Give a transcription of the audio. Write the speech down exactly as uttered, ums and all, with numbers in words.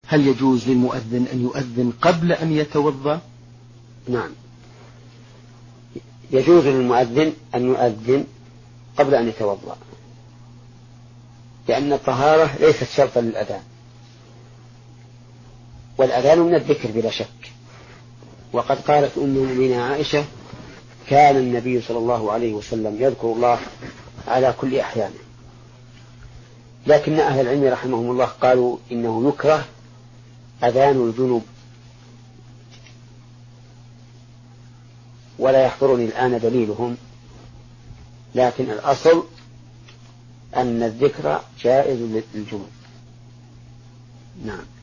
هل يجوز للمؤذن أن يؤذن قبل أن يتوضأ؟ نعم، يجوز للمؤذن أن يؤذن قبل أن يتوضأ، لأن الطهارة ليست شرطا للأذان، والأذان من الذكر بلا شك. وقد قالت أم المؤمنين عائشة: كان النبي صلى الله عليه وسلم يذكر الله على كل أحيانه. لكن أهل العلم رحمهم الله قالوا إنه يكره أذان الجنوب، ولا يحضرني الآن دليلهم، لكن الأصل أن الذكر جائز للجنوب. نعم.